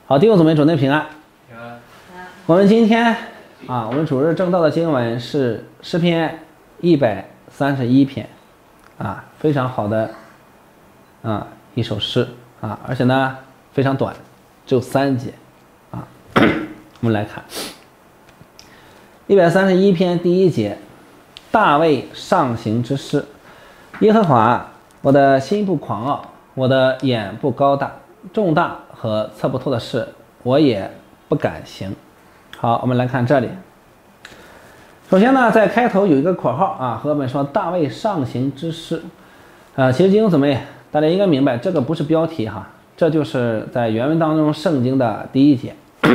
好，弟兄姊妹，主内平安。 平安。 我们今天我们主日正道的经文是诗篇131篇，非常好的一首诗而且呢非常短，只有3节我们来看131篇第1节，大卫上行之诗。耶和华，我的心不狂傲，我的眼不高大，重大和测不透的事，我也不敢行。好，我们来看这里。首先呢，在开头有一个括号和我们说大卫上行之诗。其实弟兄姊妹，大家应该明白，这个不是标题这就是在原文当中圣经的第1节。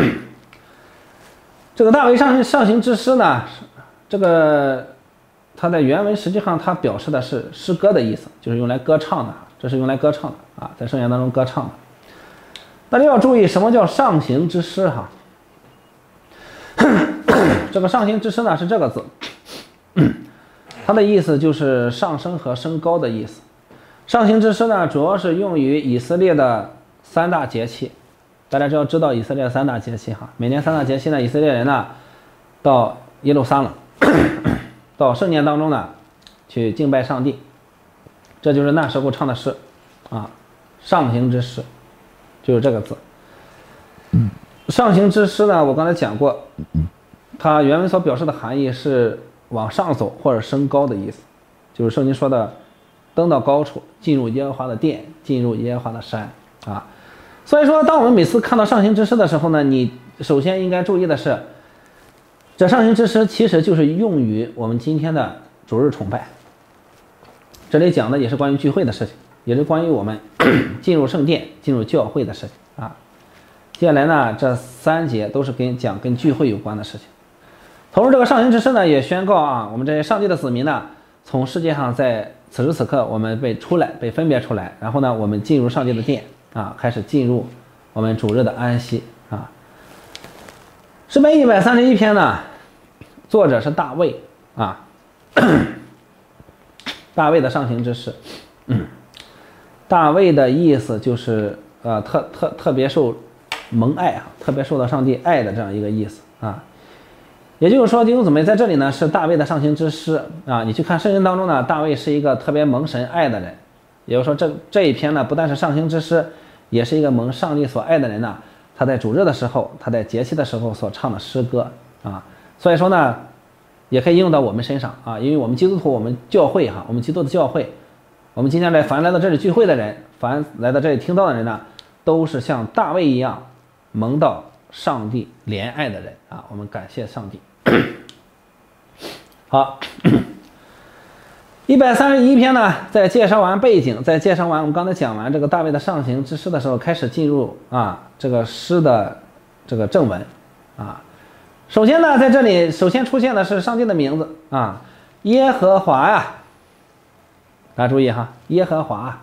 这个大卫上行之诗呢，这个它在原文实际上它表示的是诗歌的意思，就是用来歌唱的，这是用来歌唱的在圣言当中歌唱的。大家要注意什么叫上行之诗这个上行之诗呢是这个字，它的意思就是上升和升高的意思。上行之诗呢主要是用于以色列的3大节气。大家只要知道以色列3大节气每年3大节气呢，以色列人呢到耶路撒冷到圣殿当中呢去敬拜上帝，这就是那时候唱的诗上行之诗就是这个字。上行之诗呢，我刚才讲过，它原文所表示的含义是往上走或者升高的意思，就是圣经说的登到高处，进入耶和华的殿，进入耶和华的山所以说当我们每次看到上行之诗的时候呢，你首先应该注意的是，这上行之诗其实就是用于我们今天的主日崇拜。这里讲的也是关于聚会的事情，也是关于我们进入圣殿进入教会的事情接下来呢，这3节都是跟聚会有关的事情。同时这个上行之诗呢也宣告我们这些上帝的子民呢，从世界上在此时此刻我们被分别出来，然后呢我们进入上帝的殿开始进入我们主日的安息诗篇131篇呢，作者是大卫大卫的上行之诗。大卫的意思就是特别受蒙爱特别受到上帝爱的这样一个意思也就是说弟兄姊妹，在这里呢是大卫的上行之诗你去看圣经当中呢，大卫是一个特别蒙神爱的人，也就是说这一篇呢不但是上行之诗，也是一个蒙上帝所爱的人呢，他在主日的时候，他在节期的时候所唱的诗歌所以说呢也可以用到我们身上因为我们基督徒，我们教会我们基督的教会，我们今天凡来到这里聚会的人，凡来到这里听到的人呢，都是像大卫一样蒙到上帝怜爱的人我们感谢上帝。好131篇呢，在介绍完背景，在介绍完我们刚才讲完这个大卫的上行之诗的时候，开始进入这个诗的这个正文首先呢，在这里首先出现的是上帝的名字耶和华大家注意耶和华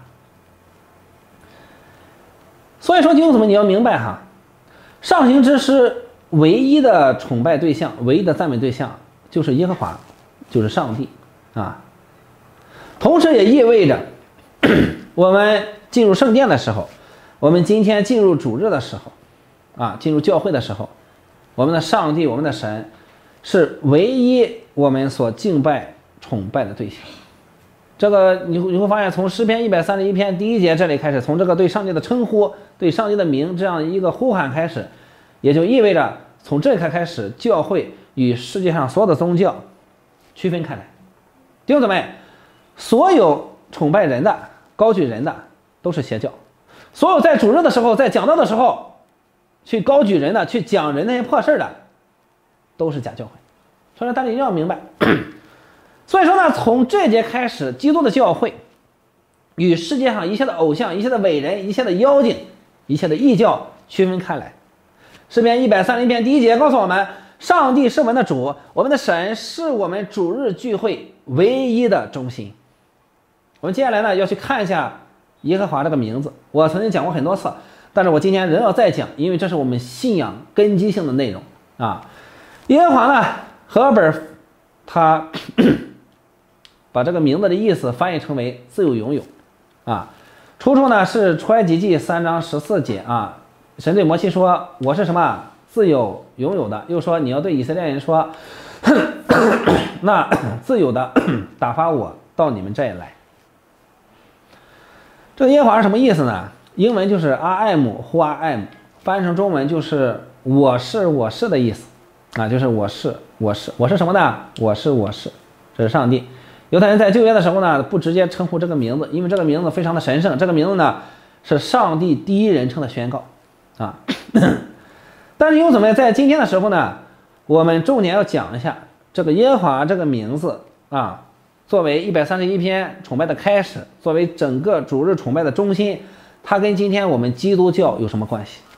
所以说弟兄姊妹，你要明白上行之诗唯一的崇拜对象，唯一的赞美对象就是耶和华，就是上帝同时也意味着我们进入圣殿的时候，我们今天进入主日的时候进入教会的时候，我们的上帝，我们的神是唯一我们所敬拜崇拜的对象。这个你会发现，从诗篇131篇第1节这里开始，从这个对上帝的称呼，对上帝的名这样一个呼喊开始，也就意味着从这开始，教会与世界上所有的宗教区分开来。弟兄姊妹，所有崇拜人的、高举人的都是邪教，所有在主日的时候，在讲道的时候去高举人的、去讲人那些破事的，都是假教会。所以说大家一定要明白。所以说呢，从这节开始，基督的教会与世界上一切的偶像、一切的伟人、一切的妖精、一切的异教区分开来。诗篇131篇第1节告诉我们，上帝是我们的主，我们的神是我们主日聚会唯一的中心。我们接下来呢要去看一下耶和华这个名字，我曾经讲过很多次，但是我今天仍要再讲，因为这是我们信仰根基性的内容耶和华呢，和合本他把这个名字的意思翻译成为自由拥有出处呢是出埃及记3章14节神对摩西说：“我是什么自有拥有的。”又说：“你要对以色列人说，那自由的打发我到你们这里来。”这个耶和华是什么意思呢？英文就是阿艾姆呼阿艾姆，翻译成中文就是我是的意思啊，就是我是什么呢？我是，这是上帝。犹太人在旧约的时候呢，不直接称呼这个名字，因为这个名字非常的神圣，这个名字呢是上帝第一人称的宣告啊。但是又怎么在今天的时候呢，我们重点要讲一下这个耶和华这个名字啊，作为131篇崇拜的开始，作为整个主日崇拜的中心，它跟今天我们基督教有什么关系？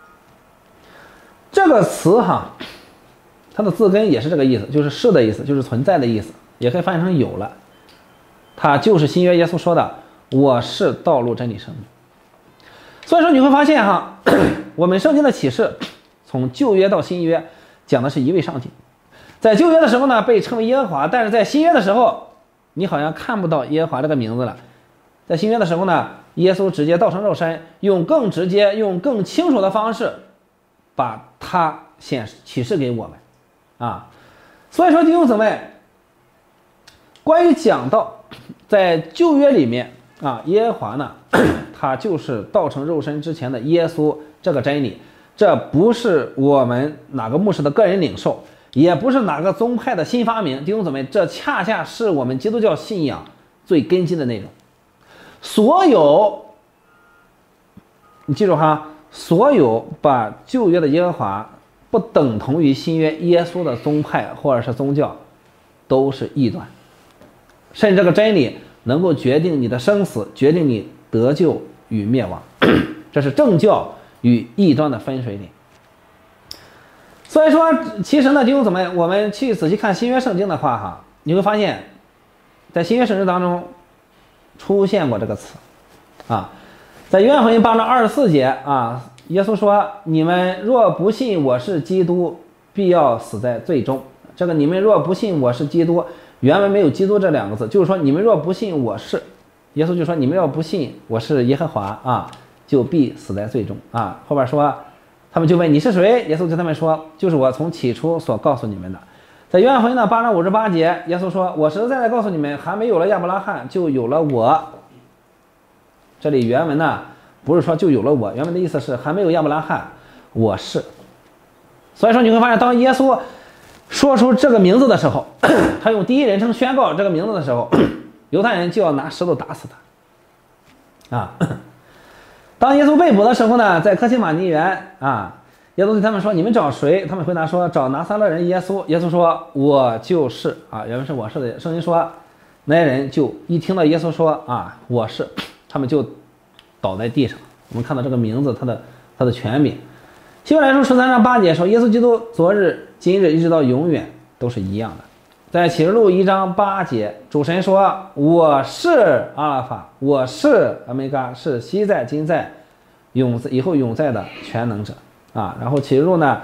这个词哈，它的字根也是这个意思，就是是的意思，就是存在的意思，也可以翻译成有了。它就是新约耶稣说的：“我是道路、真理、生命。”所以说你会发现哈，我们圣经的启示从旧约到新约讲的是一位上帝。在旧约的时候呢，被称为耶和华，但是在新约的时候，你好像看不到耶和华这个名字了。在新约的时候呢，耶稣直接道成肉身，用更直接、用更清楚的方式，把他启示给我们啊。所以说弟兄姊妹，关于讲到在旧约里面啊，耶和华呢，他就是道成肉身之前的耶稣这个真理，这不是我们哪个牧师的个人领受，也不是哪个宗派的新发明，弟兄姊妹，这恰恰是我们基督教信仰最根基的内容。所有，你记住哈，所有把旧约的耶和华不等同于新约耶稣的宗派或者是宗教，都是异端，甚至这个真理能够决定你的生死，决定你得救与灭亡，这是正教与异端的分水岭。所以说，其实呢，弟兄姊妹，我们去仔细看新约圣经的话哈，你会发现在新约圣经当中出现过这个词啊，在约翰福音8章24节啊，耶稣说：“你们若不信我是基督，必要死在罪中。”这个“你们若不信我是基督”，原文没有“基督”这两个字，就是说你们若不信我是，耶稣就说你们若不信我是耶和华啊，就必死在罪中啊。后边说，他们就问你是谁？耶稣对他们说：“就是我从起初所告诉你们的。”在约翰福音的8章58节，耶稣说：“我实在的告诉你们，还没有了亚伯拉罕，就有了我。”这里原文呢不是说就有了我，原文的意思是还没有亚伯拉罕，我是。所以说你会发现，当耶稣说出这个名字的时候，他用第一人称宣告这个名字的时候，犹太人就要拿石头打死他啊。当耶稣被捕的时候呢，在客西马尼园啊，耶稣对他们说：“你们找谁？”他们回答说：“找拿撒勒人耶稣。”耶稣说：“我就是啊。”原文是我是的。圣经说，那些人就一听到耶稣说啊我是，他们就倒在地上。我们看到这个名字，他的权柄。希伯来书13章8节说，耶稣基督昨日、今日一直到永远都是一样的。在启示录1章8节，主神说：“我是阿拉法，我是欧米伽，是昔在、今在、以后永在的全能者。”啊，然后启示录呢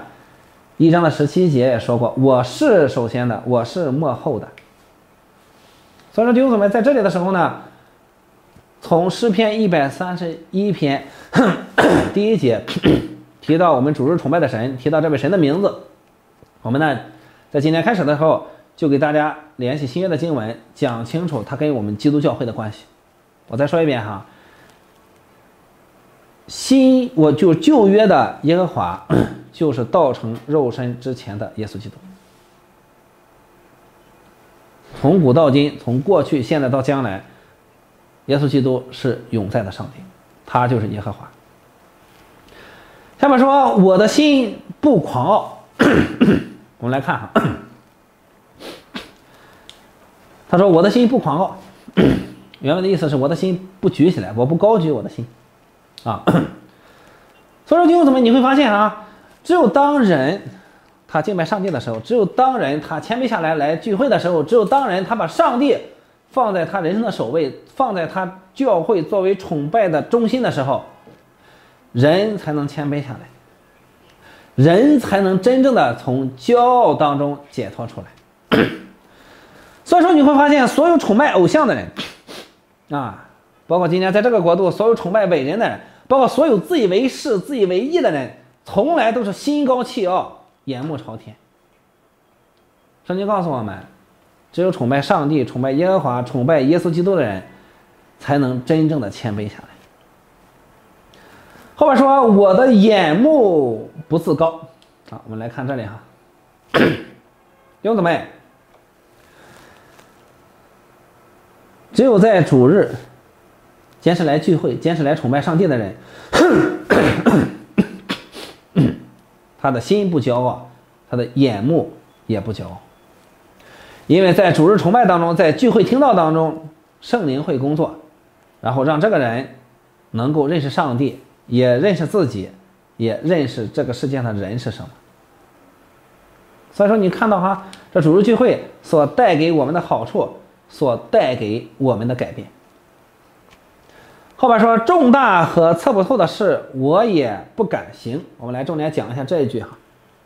1章的17节也说过：“我是首先的，我是末后的。”所以说弟兄姊妹，在这里的时候呢，从诗篇131篇第1节提到我们主日崇拜的神，提到这位神的名字，我们呢在今天开始的时候就给大家联系新约的经文，讲清楚它跟我们基督教会的关系。我再说一遍哈，我就旧约的耶和华就是道成肉身之前的耶稣基督，从古到今，从过去现在到将来，耶稣基督是永在的上帝，他就是耶和华。下面说我的心不狂傲我们来看哈，他说我的心不狂傲原文的意思是我的心不举起来，我不高举我的心啊。所以说弟兄姊妹，你会发现啊，只有当人他敬拜上帝的时候，只有当人他谦卑下来聚会的时候，只有当人他把上帝放在他人生的首位，放在他教会作为崇拜的中心的时候，人才能谦卑下来，人才能真正的从骄傲当中解脱出来。所以说你会发现，所有崇拜偶像的人啊，包括今天在这个国度所有崇拜伟人的人， 包括所有自以为是、自以为义的人，从来都是心高气傲、眼目朝天。圣经告诉我们，只有崇拜上帝、崇拜耶和华、崇拜耶稣基督的人，才能真正的谦卑下来。后边说我的眼目不自高。好，我们来看这里哈，弟兄姊妹，只有在主日坚持来聚会、坚持来崇拜上帝的人，他的心不骄傲，他的眼目也不骄傲。因为在主日崇拜当中，在聚会听道当中，圣灵会工作，然后让这个人能够认识上帝，也认识自己，也认识这个世界上的人是什么。所以说你看到哈，这主日聚会所带给我们的好处，所带给我们的改变。后边说重大和测不透的事我也不敢行。我们来重点讲一下这一句哈，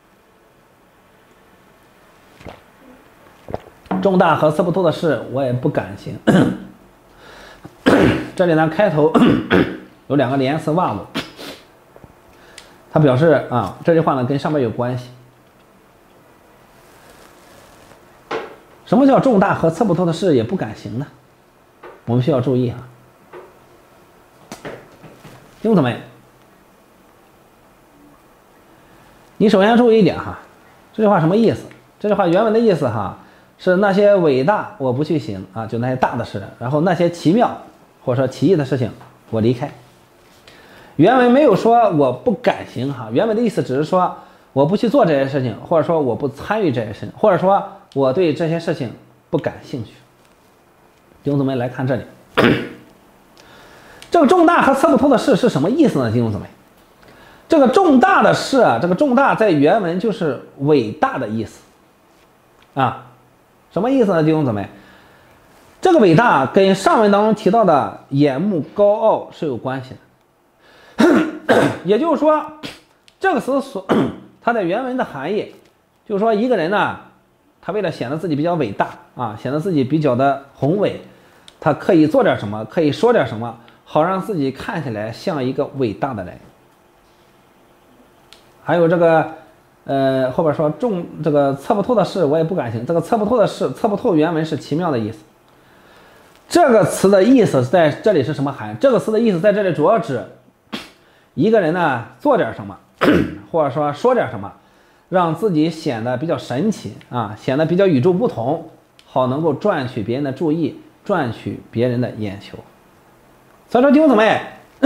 重大和测不透的事我也不敢行。这里呢开头有两个连词袜子，它表示啊，这句话呢跟上面有关系。什么叫重大和测不透的事也不敢行呢？我们需要注意哈，弟兄姊妹，你首先注意一点哈，这句话什么意思？这句话原文的意思哈，是那些伟大我不去行啊，就那些大的事，然后那些奇妙或者说奇异的事情我离开。原文没有说我不敢行哈，原文的意思只是说我不去做这些事情，或者说我不参与这些事情，或者说我对这些事情不感兴趣。弟兄姊妹来看这里，这个重大和测不透的事是什么意思呢？弟兄姊妹，这个重大的事啊，这个重大在原文就是伟大的意思啊，什么意思呢？弟兄姊妹，这个伟大跟上文当中提到的眼目高傲是有关系的。也就是说，这个词它在原文的含义就是说，一个人呢，他为了显得自己比较伟大啊，显得自己比较的宏伟，他可以做点什么，可以说点什么，好让自己看起来像一个伟大的人。还有这个后边说这个测不透的事我也不敢行。这个测不透的事，测不透原文是奇妙的意思。这个词的意思在这里是什么含义？这个词的意思在这里主要指一个人呢做点什么，或者说点什么，让自己显得比较神奇啊，显得比较与众不同，好能够赚取别人的注意，赚取别人的眼球。所以说弟兄姊妹，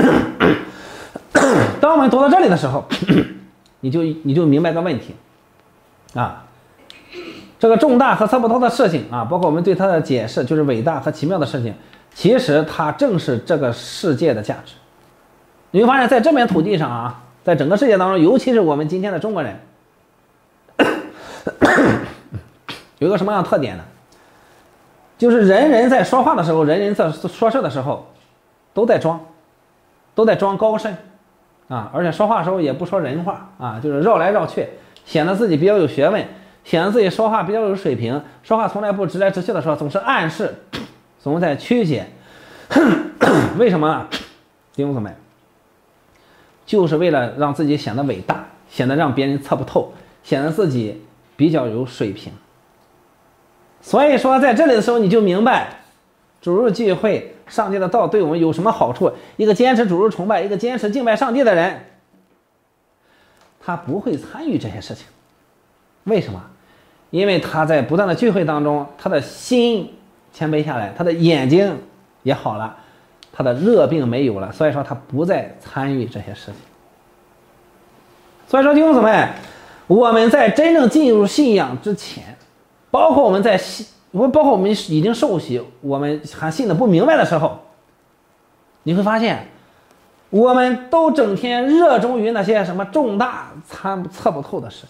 当我们读到这里的时候，你就明白个问题啊，这个重大和测不透的事情啊，包括我们对它的解释，就是伟大和奇妙的事情，其实它正是这个世界的价值。你会发现在这片土地上啊，在整个世界当中，尤其是我们今天的中国人，有一个什么样的特点呢？就是人人在说话的时候，人人在说事的时候，都在装高深啊，而且说话的时候也不说人话啊，就是绕来绕去，显得自己比较有学问，显得自己说话比较有水平，说话从来不直来直去的说，总是暗示，总在曲解。为什么？弟兄姊妹，就是为了让自己显得伟大，显得让别人测不透，显得自己比较有水平。所以说在这里的时候你就明白主日聚会上帝的道对我们有什么好处。一个坚持主日崇拜，一个坚持敬拜上帝的人，他不会参与这些事情。为什么？因为他在不断的聚会当中，他的心谦卑下来，他的眼睛也好了，他的热病没有了，所以说他不再参与这些事情。所以说弟兄姊妹，我们在真正进入信仰之前，包括我们已经受洗，我们还信的不明白的时候，你会发现我们都整天热衷于那些什么重大测不透的事情。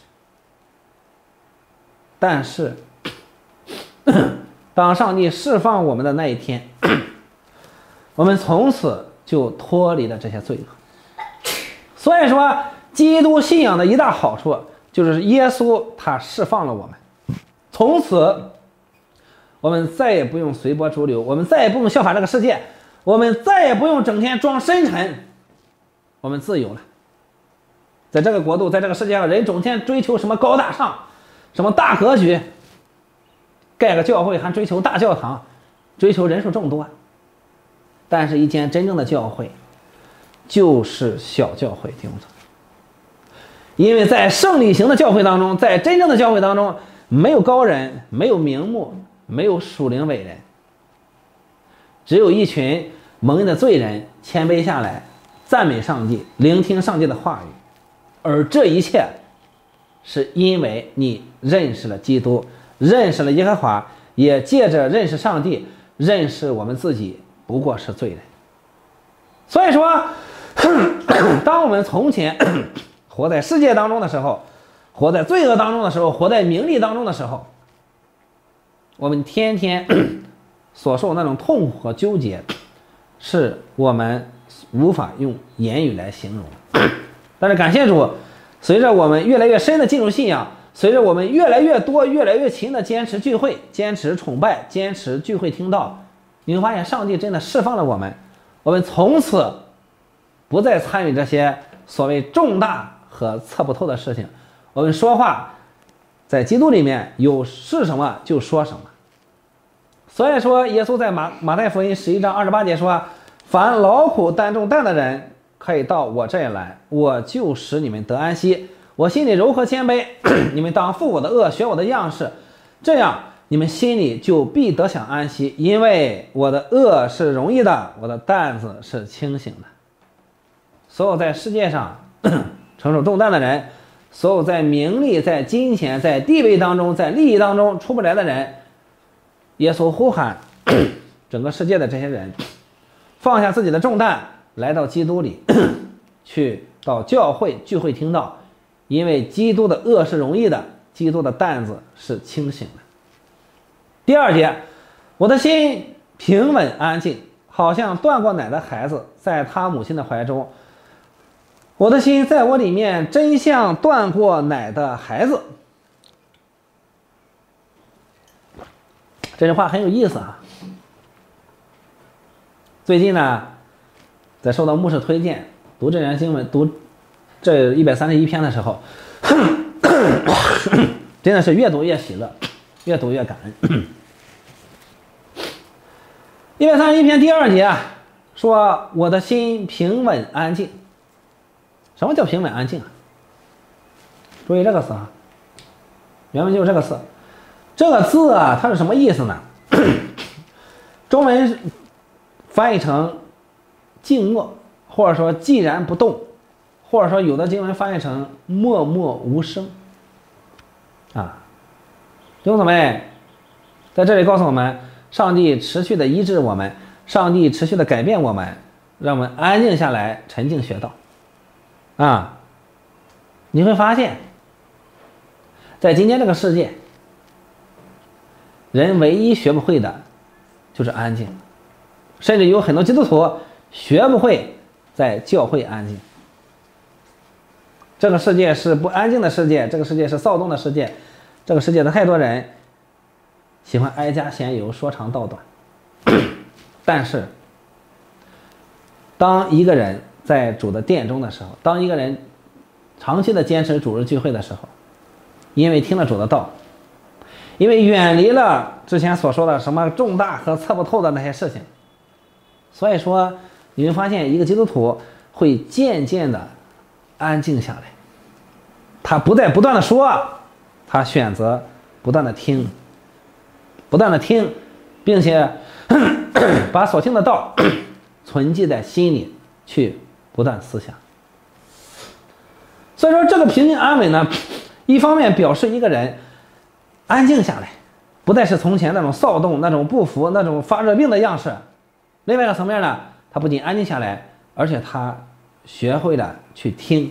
但是当上帝释放我们的那一天，我们从此就脱离了这些罪恶。所以说基督信仰的一大好处就是耶稣他释放了我们，从此我们再也不用随波逐流，我们再也不用效法这个世界，我们再也不用整天装深沉， 我们自由了。在这个国度，在这个世界上，人整天追求什么高大上，什么大格局，盖个教会还追求大教堂，追求人数众多。但是一间真正的教会就是小教会，弟兄姊妹。因为在胜利型的教会当中，在真正的教会当中，没有高人，没有名目，没有属灵伟人，只有一群蒙恩的罪人谦卑下来，赞美上帝，聆听上帝的话语。而这一切是因为你认识了基督，认识了耶和华，也借着认识上帝，认识我们自己不过是罪人。所以说当我们从前活在世界当中的时候，活在罪恶当中的时候，活在名利当中的时候，我们天天所受那种痛苦和纠结，是我们无法用言语来形容。但是感谢主，随着我们越来越深的进入信仰，随着我们越来越多越来越勤的坚持聚会，坚持崇拜，坚持聚会听道，你会发现上帝真的释放了我们，我们从此不再参与这些所谓重大和测不透的事情。我们说话在基督里面有是什么就说什么。所以说耶稣在马太福音11章28节说，凡劳苦担重担的人可以到我这里来，我就使你们得安息。我心里柔和谦卑，你们当负我的恶，学我的样式，这样你们心里就必得享安息，因为我的恶是容易的，我的担子是轻省的。所有在世界上承受重担的人，所有在名利、在金钱、在地位当中、在利益当中出不来的人，耶稣呼喊整个世界的这些人放下自己的重担，来到基督里去到教会聚会听道，因为基督的恶是容易的，基督的担子是轻省的。第二节，我的心平稳安静，好像断过奶的孩子在他母亲的怀中。我的心在我里面，真像断过奶的孩子。这句话很有意思啊。最近呢，在受到牧师推荐读这篇经文，读这131篇的时候，真的是越读越喜乐，越读越感恩。131篇第2节啊，说我的心平稳安静。什么叫平稳安静啊？注意这个词啊，原文就是这个词。这个字啊，它是什么意思呢？中文翻译成静默，或者说寂然不动，或者说有的经文翻译成默默无声。啊，弟兄姊妹，在这里告诉我们，上帝持续的医治我们，上帝持续的改变我们，让我们安静下来，沉静学道。啊，你会发现，在今天这个世界，人唯一学不会的就是安静，甚至有很多基督徒学不会在教会安静。这个世界是不安静的世界，这个世界是躁动的世界，这个世界的太多人喜欢哀家闲游，说长道短。但是，当一个人在主的殿中的时候，当一个人长期的坚持主日聚会的时候，因为听了主的道，因为远离了之前所说的什么重大和测不透的那些事情，所以说你会发现一个基督徒会渐渐的安静下来，他不再不断的说，他选择不断的听，不断的听，并且把所听的道存记在心里，去不断思想。所以说这个平静安稳呢，一方面表示一个人安静下来，不再是从前那种躁动、那种不服、那种发热病的样式。另外一个层面呢，他不仅安静下来，而且他学会了去听，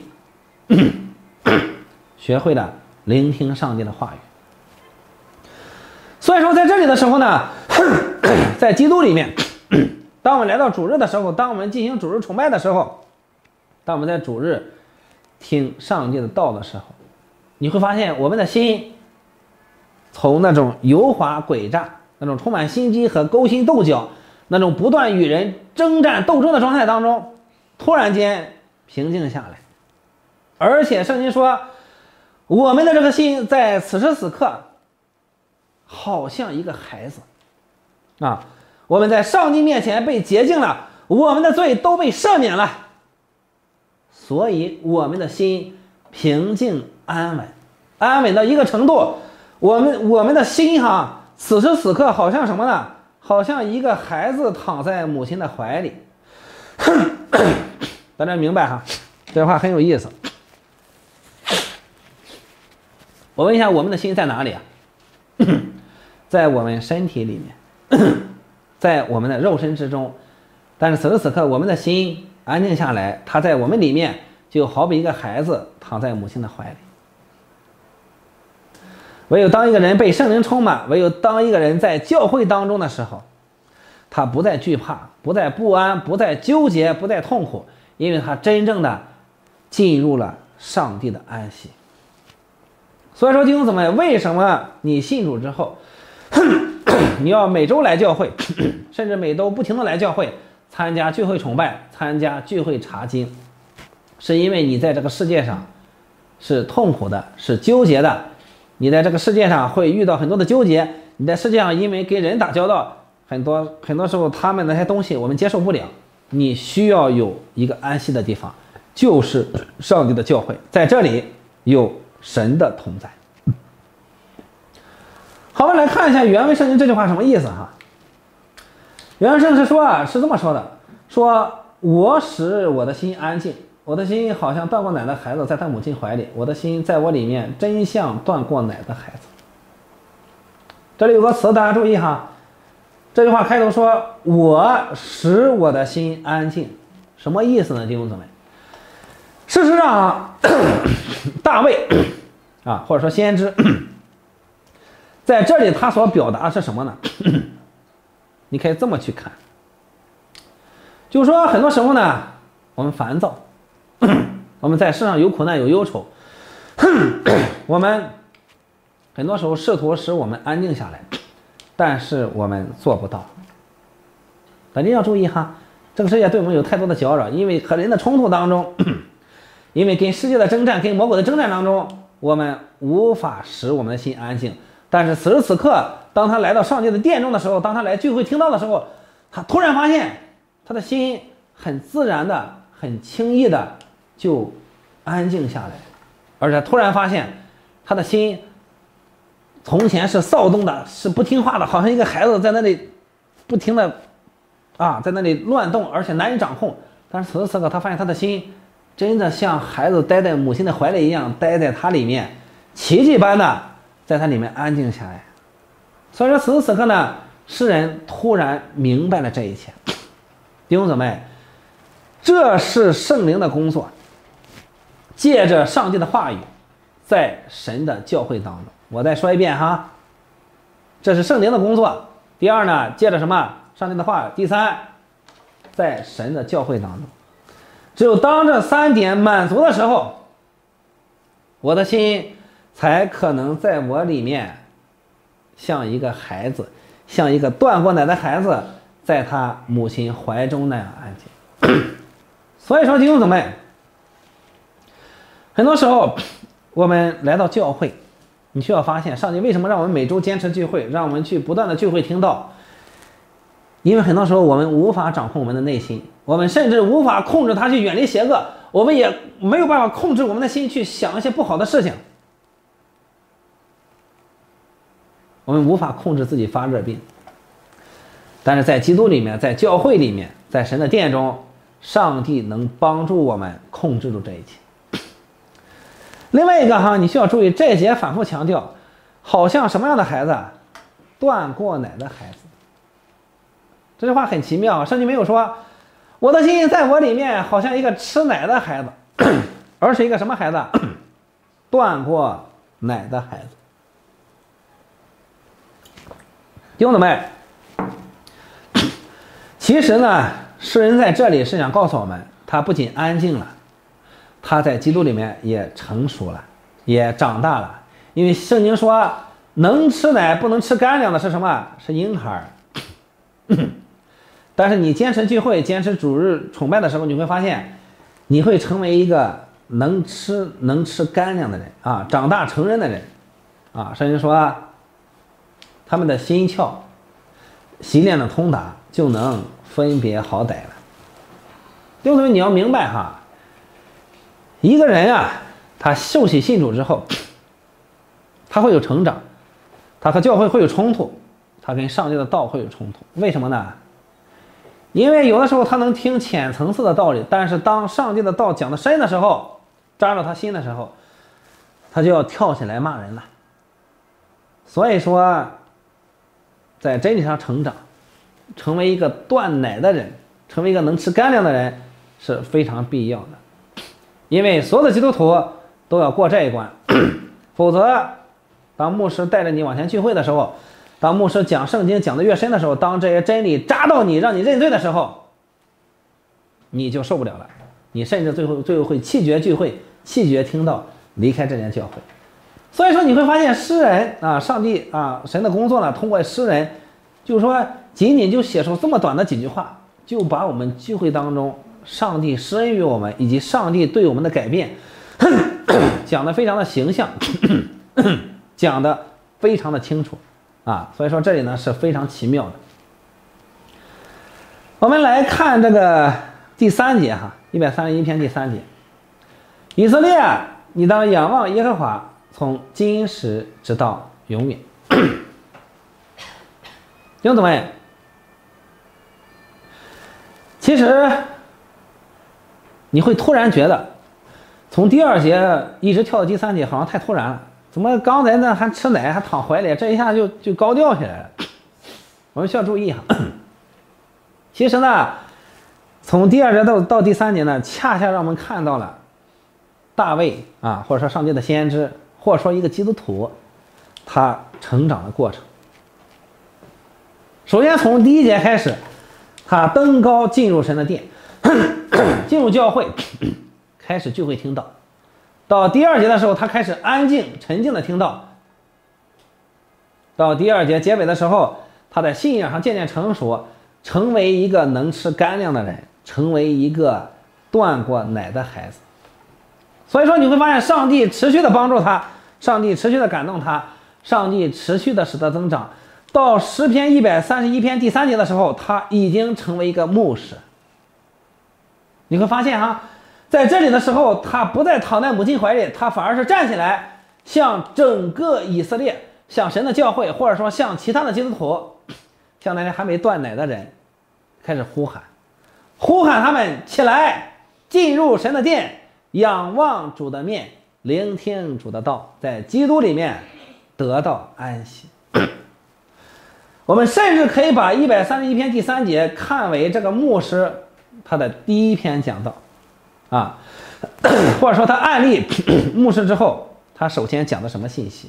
学会了聆听上帝的话语。所以说在这里的时候呢，在基督里面，当我们来到主日的时候，当我们进行主日崇拜的时候，当我们在主日听上帝的道的时候，你会发现我们的心从那种油滑诡诈、那种充满心机和勾心斗角、那种不断与人征战斗争的状态当中，突然间平静下来。而且圣经说，我们的这个心在此时此刻好像一个孩子啊，我们在上帝面前被洁净了，我们的罪都被赦免了，所以我们的心平静安稳，安稳到一个程度，我们的心此时此刻好像什么呢？好像一个孩子躺在母亲的怀里。大家明白这话很有意思。我问一下，我们的心在哪里啊？在我们身体里面，在我们的肉身之中。但是此时此刻，我们的心安静下来，它在我们里面就好比一个孩子躺在母亲的怀里。唯有当一个人被圣灵充满，唯有当一个人在教会当中的时候，他不再惧怕，不再不安，不再纠结，不再痛苦，因为他真正的进入了上帝的安息。所以说弟兄姊妹，为什么你信主之后你要每周来教会，甚至每周不停的来教会，参加聚会崇拜，参加聚会查经，是因为你在这个世界上是痛苦的，是纠结的，你在这个世界上会遇到很多的纠结，你在世界上因为跟人打交道，很多时候他们那些东西我们接受不了，你需要有一个安息的地方，就是上帝的教会，在这里有神的同在。好，我们来看一下原文圣经这句话什么意思原文圣经是这么说的，说我使我的心安静，我的心好像断过奶的孩子在他母亲怀里，我的心在我里面真像断过奶的孩子。这里有个词大家注意这句话开头说我使我的心安静，什么意思呢？弟兄姊妹，事实上大卫或者说先知在这里他所表达的是什么呢？你可以这么去看，就是说很多时候呢我们烦躁，我们在世上有苦难有忧愁，我们很多时候试图使我们安静下来，但是我们做不到。大家要注意这个世界对我们有太多的搅扰，因为和人的冲突当中，因为跟世界的征战，跟魔鬼的征战当中，我们无法使我们的心安静。但是此时此刻，当他来到上帝的殿中的时候，当他来聚会听到的时候，他突然发现他的心很自然的很轻易的就安静下来，而且突然发现他的心从前是躁动的，是不听话的，好像一个孩子在那里不停的在那里乱动，而且难以掌控。但是此时此刻他发现他的心真的像孩子待在母亲的怀里一样，待在他里面，奇迹般的在他里面安静下来。所以说此时此刻呢，诗人突然明白了这一切。弟兄姊妹，这是圣灵的工作，借着上帝的话语，在神的教会当中。我再说一遍这是圣灵的工作。第二呢，借着什么？上帝的话语。第三，在神的教会当中。只有当这三点满足的时候，我的心才可能在我里面像一个孩子，像一个断过奶的孩子在他母亲怀中那样安静。所以说弟兄姊妹，很多时候我们来到教会，你需要发现上帝为什么让我们每周坚持聚会，让我们去不断的聚会听道。因为很多时候我们无法掌控我们的内心，我们甚至无法控制它去远离邪恶，我们也没有办法控制我们的心去想一些不好的事情，我们无法控制自己发热病。但是在基督里面，在教会里面，在神的殿中，上帝能帮助我们控制住这一切。另外一个你需要注意，这一节反复强调，好像什么样的孩子？断过奶的孩子。这句话很奇妙，圣经没有说我的心在我里面好像一个吃奶的孩子，而是一个什么孩子？断过奶的孩子。弟兄姊妹，其实呢，诗人在这里是想告诉我们，他不仅安静了，他在基督里面也成熟了，也长大了。因为圣经说能吃奶不能吃干粮的是什么？是婴孩。但是你坚持聚会，坚持主日崇拜的时候，你会发现你会成为一个能吃干粮的人啊，长大成人的人啊。圣经说，他们的心窍习练的通达，就能分别好歹了。弟兄姊妹，你要明白哈，一个人啊，他受洗信主之后，他会有成长，他和教会会有冲突，他跟上帝的道会有冲突。为什么呢？因为有的时候他能听浅层次的道理，但是当上帝的道讲得深的时候，扎着他心的时候，他就要跳起来骂人了。所以说，在真理上成长，成为一个断奶的人，成为一个能吃干粮的人是非常必要的。因为所有的基督徒都要过这一关，否则当牧师带着你往前聚会的时候，当牧师讲圣经讲得越深的时候，当这些真理扎到你让你认罪的时候，你就受不了了，你甚至最后会弃绝聚会，弃绝听道，离开这间教会。所以说你会发现诗人啊，上帝啊，神的工作呢，通过诗人，就是说仅仅就写出这么短的几句话，就把我们聚会当中上帝施恩于我们以及上帝对我们的改变讲得非常的形象讲得非常的清楚啊。所以说这里呢是非常奇妙的。我们来看这个第3节哈，131篇第3节，以色列，你当仰望耶和华，从今时直到永远。弟兄姊妹，其实你会突然觉得从第2节一直跳到第3节好像太突然了，怎么刚才呢还吃奶还躺怀里，这一下就高调起来了。我们需要注意哈，其实呢从第2节到第3节呢，恰恰让我们看到了大卫啊，或者说上帝的先知，或者说一个基督徒他成长的过程。首先从第1节开始，他登高进入神的殿进入教会，开始聚会听道。到第2节的时候，他开始安静沉静的听道。到第2节结尾的时候，他在信仰上渐渐成熟，成为一个能吃干粮的人，成为一个断过奶的孩子。所以说你会发现上帝持续的帮助他，上帝持续的感动他，上帝持续的使他增长。到诗篇131篇第3节的时候，他已经成为一个牧师。你会发现哈，在这里的时候，他不再躺在母亲怀里，他反而是站起来，向整个以色列，向神的教会，或者说向其他的基督徒，向那些还没断奶的人开始呼喊他们起来，进入神的殿，仰望主的面，聆听主的道，在基督里面得到安息。我们甚至可以把131篇第3节看为这个牧师他的第1篇讲道啊，或者说他案例牧师之后，他首先讲的什么信息？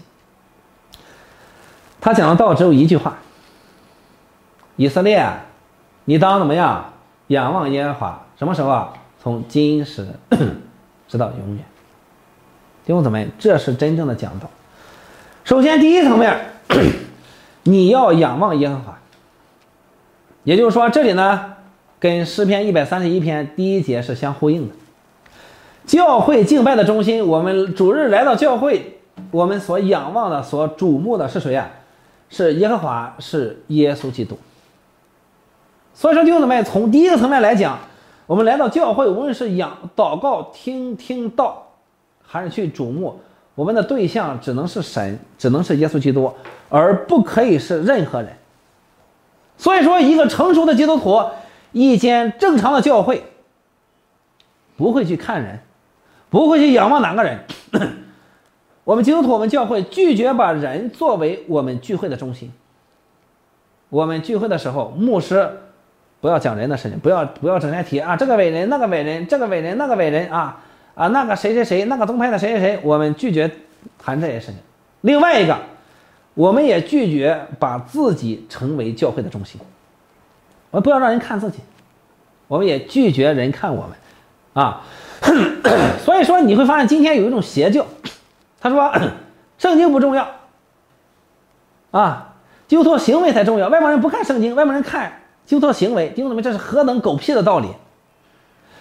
他讲的道只有一句话：以色列，你当怎么样？仰望耶和华。什么时候啊？从今时直到永远。弟兄姊妹，这是真正的讲道。首先第一层面，你要仰望耶和华。也就是说，这里呢跟诗篇131篇第1节是相呼应的。教会敬拜的中心，我们主日来到教会，我们所仰望的、所瞩目的是谁啊？是耶和华，是耶稣基督。所以说弟兄姊妹，从第一个层面来讲，我们来到教会，无论是祷告、听道，还是去瞩目，我们的对象只能是神，只能是耶稣基督，而不可以是任何人。所以说，一个成熟的基督徒，一间正常的教会，不会去看人，不会去仰望哪个人。我们基督徒，我们教会拒绝把人作为我们聚会的中心。我们聚会的时候，牧师不要讲人的事情，不要整天提啊这个伟人那个伟人，这个伟人那个伟人啊那个谁谁谁，那个宗派的谁谁谁，我们拒绝谈这些事情。另外一个，我们也拒绝把自己成为教会的中心。我们不要让人看自己，我们也拒绝人看我们啊。所以说你会发现今天有一种邪教，他说圣经不重要啊，基督徒行为才重要，外邦人不看圣经，外邦人看基督徒行为。弟兄姊妹，这是何等狗屁的道理！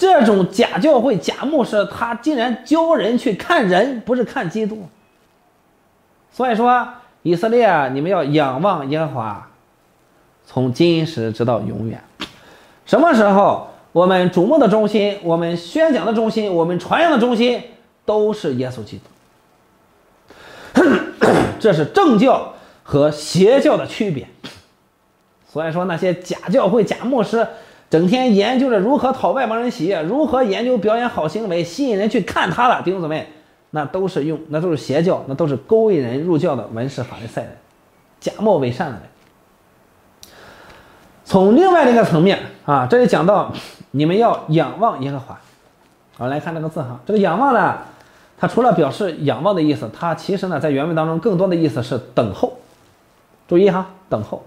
这种假教会、假牧师，他竟然教人去看人，不是看基督。所以说，以色列啊，你们要仰望耶和华，从今时直到永远。什么时候我们瞩目的中心，我们宣讲的中心，我们传扬的中心，都是耶稣基督。这是正教和邪教的区别。所以说，那些假教会、假牧师，整天研究着如何讨外邦人喜悦，如何研究表演好行为，吸引人去看他的弟兄姊妹，那都是邪教，那都是勾引人入教的文士法利赛人，假冒伪善的人。从另外的一个层面啊，这里讲到你们要仰望耶和华。好，来看这个字哈，这个仰望呢，它除了表示仰望的意思，它其实呢在原文当中更多的意思是等候。注意哈，等候。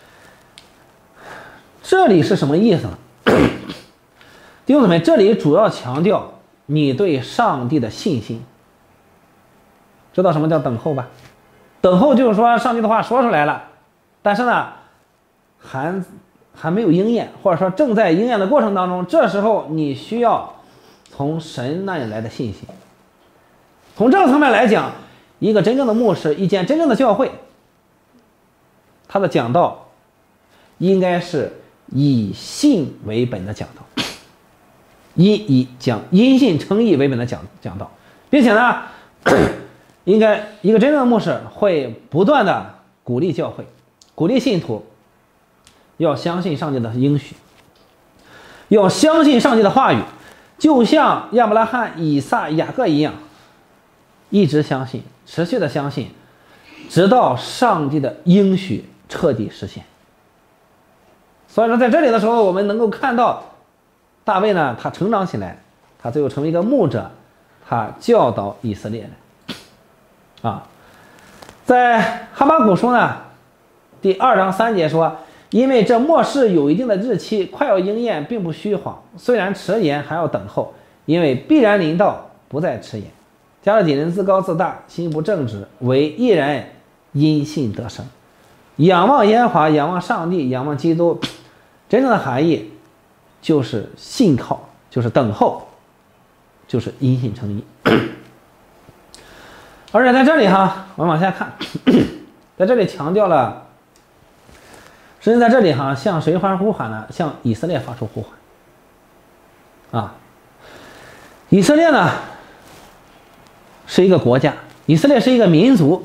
这里是什么意思呢？弟兄姊妹，这里主要强调你对上帝的信心。知道什么叫等候吧？等候就是说上帝的话说出来了，但是呢还没有应验，或者说正在应验的过程当中，这时候你需要从神那里来的信心。从这个层面来讲，一个真正的牧师，一间真正的教会，他的讲道应该是以信为本的讲道，以讲因信称义为本的讲道，并且呢，应该一个真正的牧师会不断的鼓励教会，鼓励信徒要相信上帝的应许，要相信上帝的话语，就像亚伯拉罕、以撒、雅各一样，一直相信，持续的相信，直到上帝的应许彻底实现。所以说在这里的时候，我们能够看到大卫呢，他成长起来，他最后成为一个牧者，他教导以色列人啊。在哈巴谷书呢第2章3节说，因为这末世有一定的日期，快要应验，并不虚谎，虽然迟延，还要等候，因为必然临到，不再迟延。加勒底人自高自大，心不正直，唯一人因信得生。仰望耶和华，仰望上帝，仰望基督，真正的含义就是信靠，就是等候，就是因信称义。而且在这里哈，我们往下看，在这里强调了，实际在这里哈，向谁发出呼喊呢？向以色列发出呼喊啊！以色列呢是一个国家，以色列是一个民族。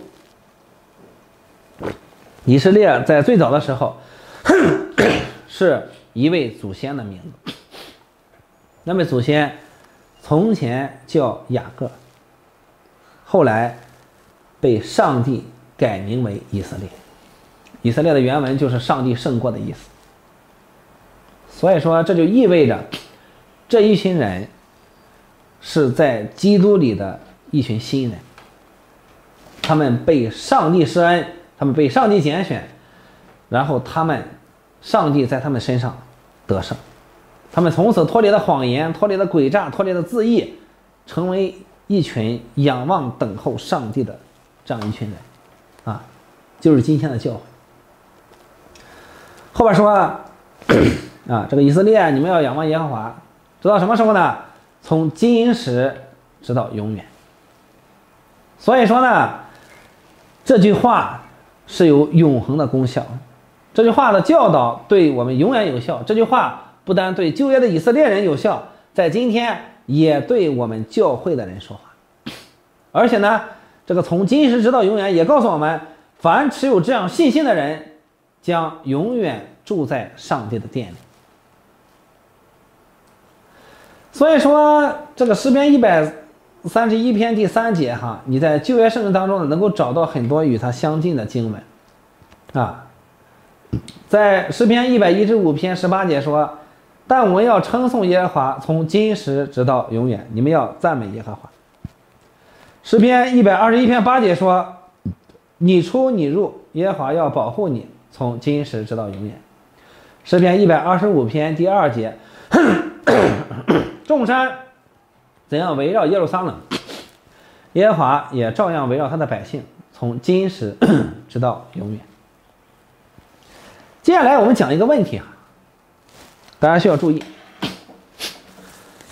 以色列在最早的时候是一位祖先的名字，那位祖先从前叫雅各，后来被上帝改名为以色列。以色列的原文就是上帝胜过的意思。所以说这就意味着这一群人是在基督里的一群新人，他们被上帝施恩，他们被上帝拣选，然后上帝在他们身上得胜，他们从此脱离了谎言，脱离了诡诈，脱离了自义，成为一群仰望等候上帝的这样一群人啊，就是今天的教会。后边说啊，这个以色列你们要仰望耶和华，直到什么时候呢？从今时直到永远。所以说呢，这句话是有永恒的功效，这句话的教导对我们永远有效。这句话不单对旧约的以色列人有效，在今天也对我们教会的人说话。而且呢，这个从今时直到永远也告诉我们，凡持有这样信心的人将永远住在上帝的殿里。所以说这个诗篇131篇第3节哈，你在旧约圣经当中呢能够找到很多与它相近的经文啊。在诗篇115篇18节说，但我们要称颂耶和华，从今时直到永远，你们要赞美耶和华。诗篇121篇8节说，你出你入，耶和华要保护你，从今时直到永远。诗篇125篇第2节，众山怎样围绕耶路撒冷，耶和华也照样围绕他的百姓，从今时直到永远。接下来我们讲一个问题啊，大家需要注意。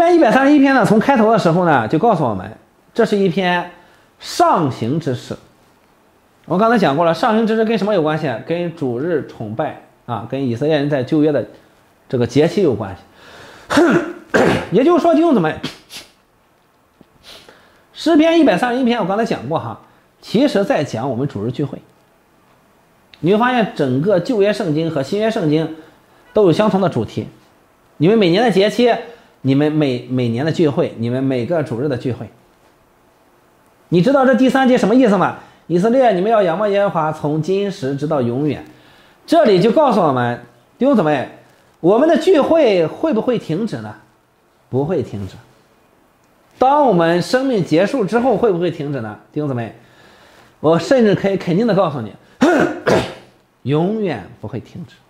篇131篇呢，从开头的时候呢，就告诉我们，这是一篇上行之诗。我刚才讲过了，上行之诗跟什么有关系？跟主日崇拜啊，跟以色列人在旧约的这个节期有关系。也就是说，弟兄姊妹，诗篇131篇我刚才讲过哈，其实在讲我们主日聚会。你会发现，整个旧约圣经和新约圣经都有相同的主题。你们每年的节期，你们每年的聚会，你们每个主日的聚会。你知道这第3节什么意思吗？以色列，你们要仰望耶和华，从今时直到永远。这里就告诉我们，弟兄姊妹，我们的聚会会不会停止呢？不会停止。当我们生命结束之后，会不会停止呢？弟兄姊妹，我甚至可以肯定的告诉你，永远不会停止。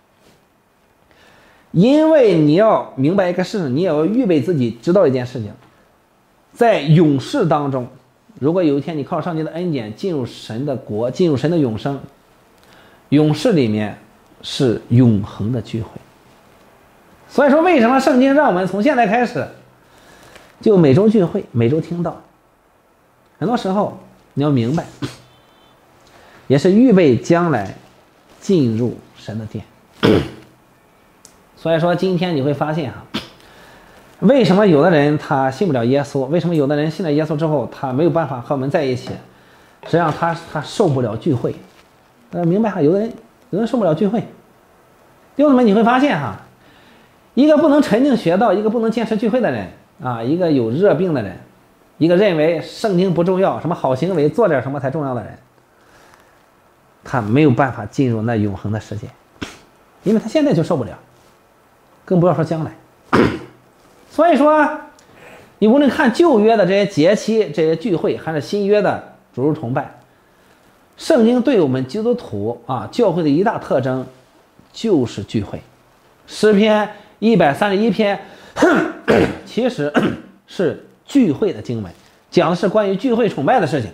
因为你要明白一个事情，你也要预备自己知道一件事情，在永世当中，如果有一天你靠上帝的恩典进入神的国，进入神的永生，永世里面是永恒的聚会。所以说，为什么圣经让我们从现在开始就每周聚会，每周听到？很多时候你要明白，也是预备将来进入神的殿。所以说，今天你会发现为什么有的人他信不了耶稣？为什么有的人信了耶稣之后，他没有办法和我们在一起？实际上他受不了聚会。明白有的人受不了聚会。弟兄们，你会发现一个不能沉静学道，一个不能坚持聚会的人啊，一个有热病的人，一个认为圣经不重要，什么好行为做点什么才重要的人，他没有办法进入那永恒的世界，因为他现在就受不了，更不要说将来。所以说，你无论看旧约的这些节期、这些聚会，还是新约的主日崇拜，圣经对我们基督徒教会的一大特征就是聚会。诗篇131篇其实是聚会的经文，讲的是关于聚会崇拜的事情，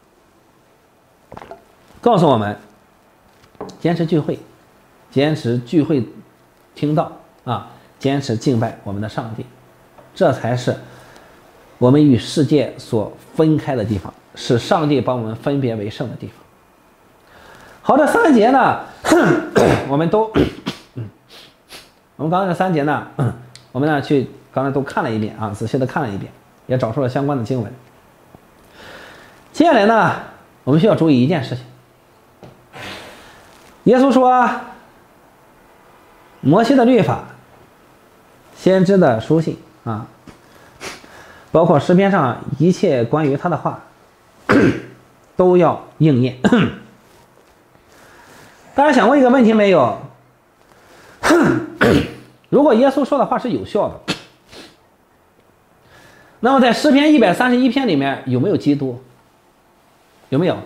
告诉我们坚持聚会，坚持聚会听道坚持敬拜我们的上帝，这才是我们与世界所分开的地方，是上帝把我们分别为圣的地方。好，这3节呢我们刚才这3节呢我们去刚才都看了一遍仔细的看了一遍，也找出了相关的经文。接下来呢，我们需要注意一件事情。耶稣说，摩西的律法、先知的书信包括诗篇上一切关于他的话都要应验。大家想过一个问题没有？如果耶稣说的话是有效的，那么在诗篇131篇里面有没有基督？有没有？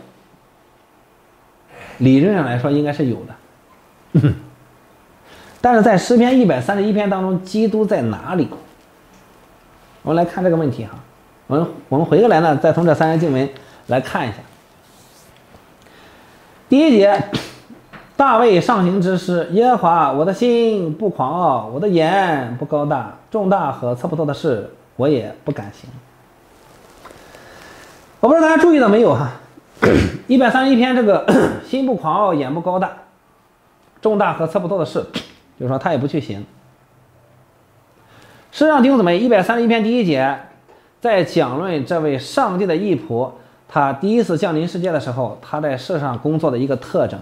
理论上来说应该是有的。但是在诗篇131篇当中，基督在哪里？我们来看这个问题我们回过来呢，再从这3节经文来看一下。第1节，大卫上行之诗，耶和华，我的心不狂傲，我的眼不高大，重大和测不透的事我也不敢行。我不知道大家注意到没有131篇这个心不狂傲，眼不高大，重大和测不透的事，就是说他也不去行。事实上，弟兄姊妹，131篇第1节在讲论这位上帝的义仆，他第一次降临世界的时候，他在世上工作的一个特征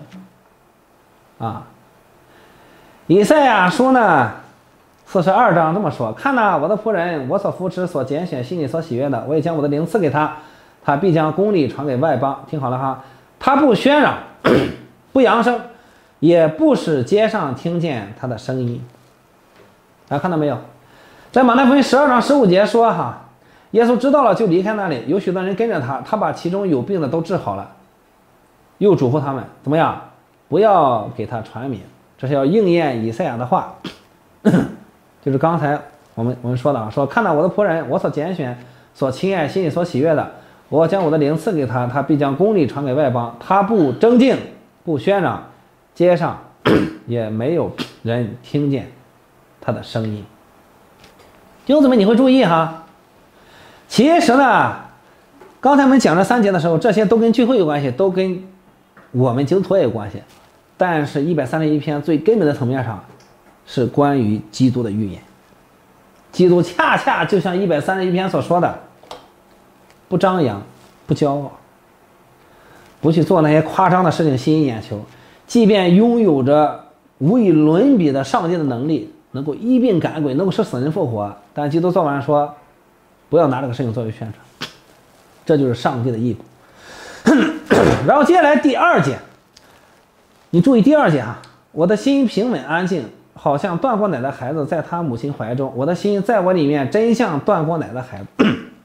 以赛亚书呢42章这么说，看哪，我的仆人，我所扶持所拣选心里所喜悦的，我也将我的灵赐给他，他必将公理传给外邦。听好了他不喧嚷不扬声，也不使街上听见他的声音。大家看到没有？在马太福音12章15节说耶稣知道了就离开那里，有许多人跟着他，他把其中有病的都治好了，又嘱咐他们怎么样，不要给他传名，这是要应验以赛亚的话。就是刚才我们说的说看到我的仆人，我所拣选所亲爱心里所喜悦的，我将我的灵赐给他，他必将公理传给外邦。他不争竞不喧嚷，街上也没有人听见他的声音。 弟兄姊妹，你会注意哈，其实呢，刚才我们讲这3节的时候，这些都跟聚会有关系，都跟我们基督徒也有关系。但是131篇最根本的层面上，是关于基督的预言。基督恰恰就像131篇所说的，不张扬，不骄傲，不去做那些夸张的事情吸引眼球，即便拥有着无与伦比的上帝的能力，能够医病赶鬼，能够使死人复活，但基督做完说，不要拿这个事情作为宣传，这就是上帝的义果。然后接下来第2节，你注意第2节啊，我的心平稳安静，好像断过奶的孩子在他母亲怀中，我的心在我里面，真像断过奶的孩子。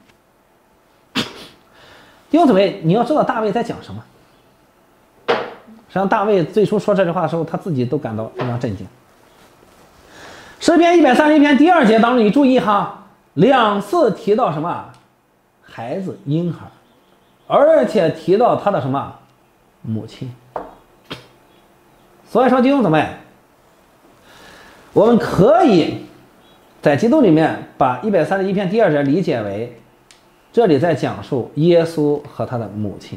弟兄姊妹，你要知道大卫在讲什么。实际上，大卫最初说这句话的时候，他自己都感到非常震惊。诗篇131篇第2节当中，你注意哈，2次提到什么？孩子、婴孩，而且提到他的什么？母亲。所以说，弟兄姊妹，我们可以在基督里面把131篇第2节理解为，这里在讲述耶稣和他的母亲。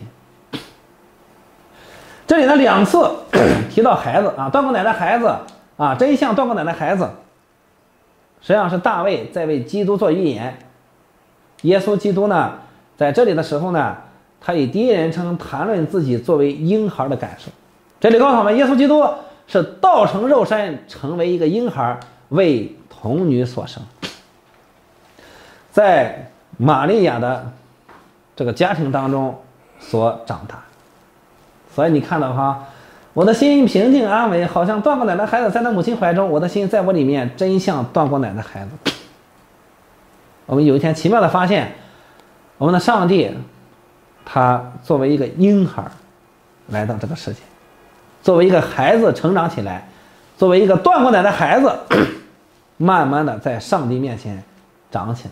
这里呢2次提到孩子啊，断过奶的孩子啊，真像断过奶的孩子，实际上是大卫在为基督做预言。耶稣基督呢，在这里的时候呢，他以第一人称谈论自己作为婴孩的感受。这里告诉我们，耶稣基督是道成肉身，成为一个婴孩，为童女所生，在玛利亚的这个家庭当中所长大。所以你看到哈，我的心平静安稳，好像断过奶的孩子在他母亲怀中，我的心在我里面，真像断过奶的孩子。我们有一天奇妙的发现，我们的上帝他作为一个婴孩来到这个世界，作为一个孩子成长起来，作为一个断过奶的孩子慢慢的在上帝面前长起来。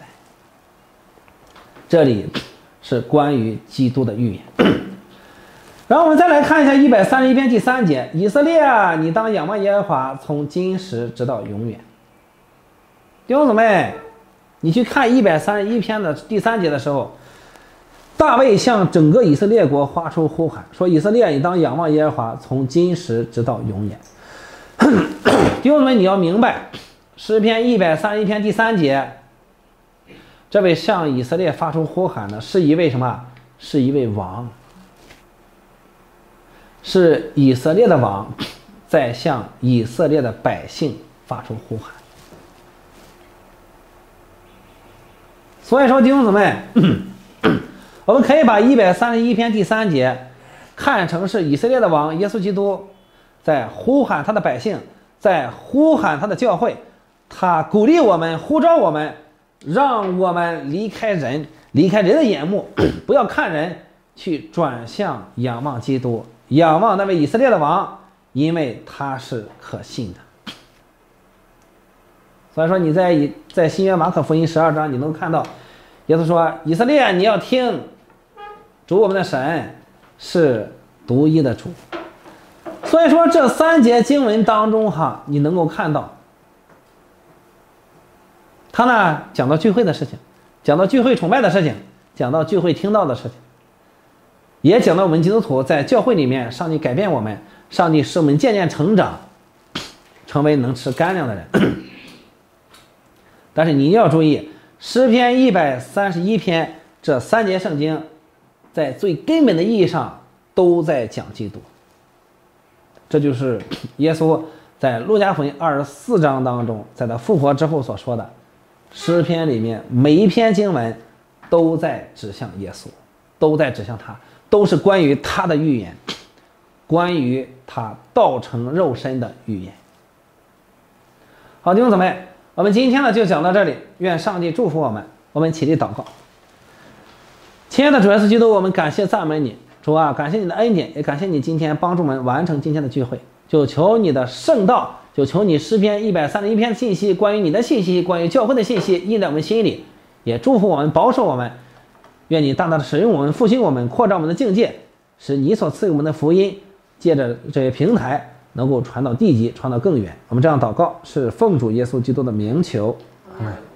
这里是关于基督的预言。然后我们再来看一下131篇第3节，以色列啊，你当仰望耶和华，从今时直到永远。弟兄姊妹，你去看131篇的第3节的时候，大卫向整个以色列国发出呼喊，说以色列，你当仰望耶和华，从今时直到永远。弟兄姊妹，你要明白，诗篇131篇第3节，这位向以色列发出呼喊的是一位什么？是一位王，是以色列的王在向以色列的百姓发出呼喊。所以说，弟兄姊妹，我们可以把131篇第3节看成是以色列的王耶稣基督在呼喊他的百姓，在呼喊他的教会，他鼓励我们，呼召我们，让我们离开人的眼目，不要看人，去转向仰望基督，仰望那位以色列的王，因为他是可信的。所以说你在新约马可福音12章，你能看到耶稣说，以色列，你要听，主我们的神是独一的主。所以说这3节经文当中哈，你能够看到他呢讲到聚会的事情，讲到聚会崇拜的事情，讲到聚会听到的事情，也讲到我们基督徒在教会里面，上帝改变我们，上帝使我们渐渐成长，成为能吃干粮的人。但是你要注意，诗篇131篇这3节圣经在最根本的意义上都在讲基督。这就是耶稣在路加福音24章当中，在他复活之后所说的，诗篇里面每一篇经文都在指向耶稣，都在指向他，都是关于他的预言，关于他道成肉身的预言。好，弟兄姊妹，我们今天呢就讲到这里，愿上帝祝福我们。我们起立祷告。亲爱的主耶稣基督，我们感谢赞美你，主啊，感谢你的恩典，也感谢你今天帮助我们完成今天的聚会。就求你的圣道，就求你诗篇131篇的信息，关于你的信息，关于教会的信息，印在我们心里，也祝福我们，保守我们。愿你大大的使用我们，复兴我们，扩张我们的境界，使你所赐给我们的福音借着这些平台能够传到地极，传到更远。我们这样祷告是奉主耶稣基督的名求，阿们。